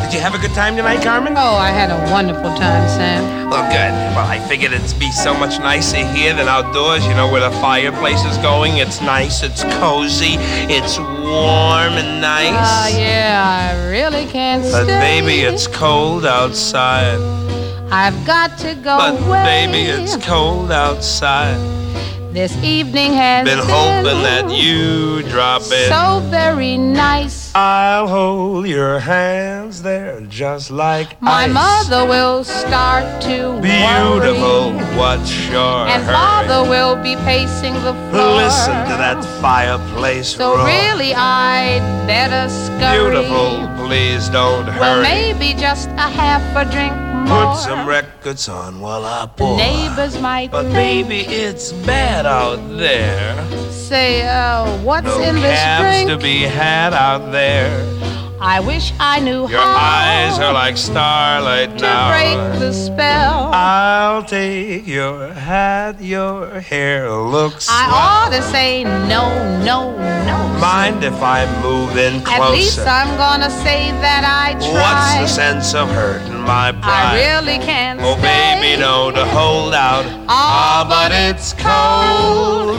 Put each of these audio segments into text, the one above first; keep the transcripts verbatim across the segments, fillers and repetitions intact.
Did you have a good time tonight, Carmen? Oh, I had a wonderful time, Sam. Oh, good. Well, I figured it'd be so much nicer here than outdoors, you know, where the fireplace is going. It's nice, it's cozy, it's warm and nice. Ah, uh, yeah, I really can't but stay. But baby, it's cold outside. I've got to go But away. baby, it's cold outside. This evening has been, been hoping that you drop in. So very nice. I'll hold your hands there just like my ice. mother will start to beautiful, worry. What's your and hurry? Father will be pacing the floor. Listen to that fireplace so roar. really I'd better scurry. Beautiful, please don't hurry. Well, maybe just a half a drink more. Put some records on while I pour. The neighbors might but think. baby, it's bad out there. Say, uh, what's no in this drink? to be had out there. I wish I knew Your how eyes are like starlight to now. break the spell. I'll take your hat, your hair looks I swell. ought to say no, no, no. Mind if I move in closer? At least I'm gonna say that I tried. What's the sense of hurting my pride? I really can't Oh, stay. baby, no, to hold out. Ah, oh, but it's cold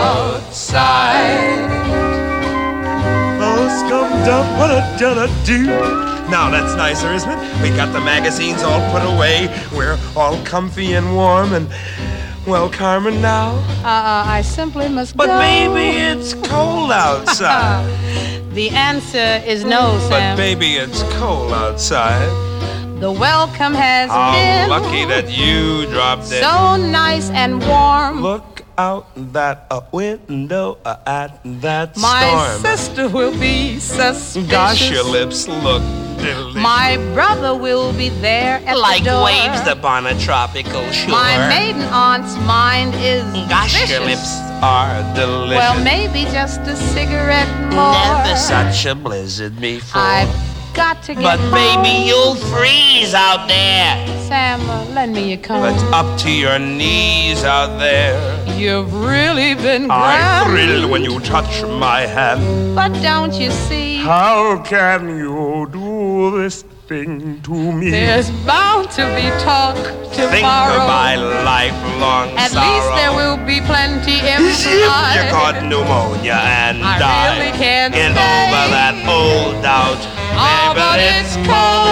outside. Oh, scum dum, what a da do. Now that's nicer, isn't it? We got the magazines all put away. We're all comfy and warm and, well, Carmen, now. Uh, uh, I simply must but go. But baby, it's cold outside. The answer is no, Sam. But baby, it's cold outside. The welcome has How been lucky that you dropped in. So nice and warm. Look out that uh, window uh, at that My storm. My sister will be suspicious. Gosh, your lips look delicious. My brother will be there at like the door. Like waves upon a tropical shore. My maiden aunt's mind is Gosh, vicious. your lips are delicious. Well, maybe just a cigarette more. Never such a blizzard before. I've got to get But home. baby, you'll freeze out there. Sam, uh, lend me your comb. But up to your knees out there. You've really been I grand. thrill when you touch my hand. But don't you see? How can you do this thing to me? There's bound to be talk tomorrow. Think of my lifelong At sorrow. least there will be plenty If implied. you caught pneumonia and I died, really can't get stay. over that old doubt. Oh, Baby, but it's it's cold